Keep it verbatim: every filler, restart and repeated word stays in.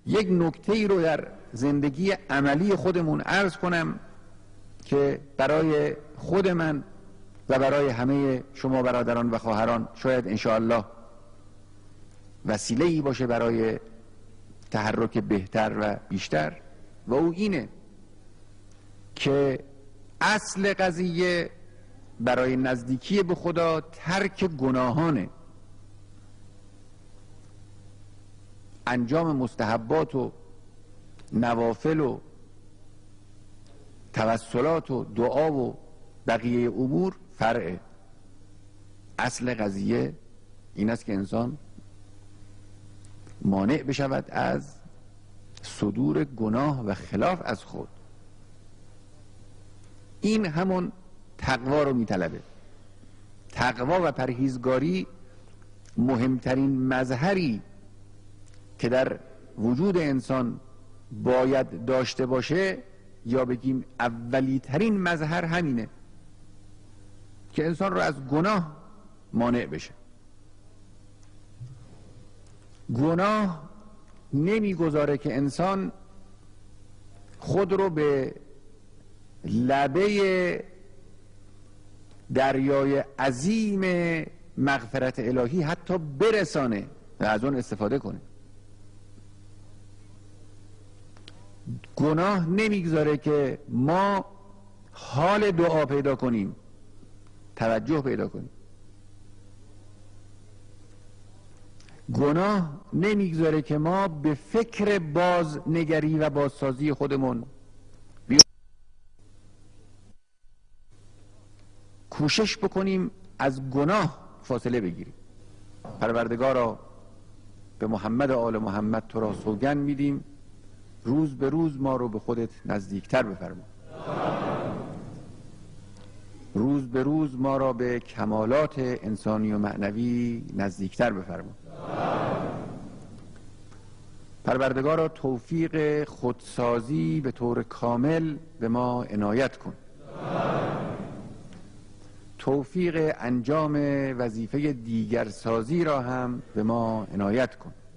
یک نکته ای رو در زندگی عملی خودمون عرض کنم که برای خود من و برای همه شما برادران و خواهران شاید انشاءالله وسیله ای باشه برای تحرک بهتر و بیشتر، و او اینه که اصل قضیه برای نزدیکی به خدا ترک گناهانه. انجام مستحبات و نوافل و توسلات و دعا و بقیه امور فرعه. اصل قضیه این است که انسان مانع بشود از صدور گناه و خلاف از خود. این همون تقوا رو میطلبه. تقوا و پرهیزگاری مهمترین مظهری که در وجود انسان باید داشته باشه، یا بگیم اولی ترین مظهر همینه که انسان رو از گناه مانع بشه. گناه نمیگذاره که انسان خود رو به لبه دریای عظیم مغفرت الهی حتی برسانه و از اون استفاده کنه. گناه نمیگذاره که ما حال دعا پیدا کنیم، توجه پیدا کنیم. گناه نمیگذاره که ما به فکر بازنگری و بازسازی خودمون بیا کوشش بکنیم از گناه فاصله بگیریم. پروردگارا به محمد و آل محمد تو را سوگند میدیم روز به روز ما رو به خودت نزدیکتر بفرما. روز به روز ما را به کمالات انسانی و معنوی نزدیکتر بفرما. پروردگارا توفیق خودسازی به طور کامل به ما عنایت کن. توفیق انجام وظیفه دیگرسازی را هم به ما عنایت کن.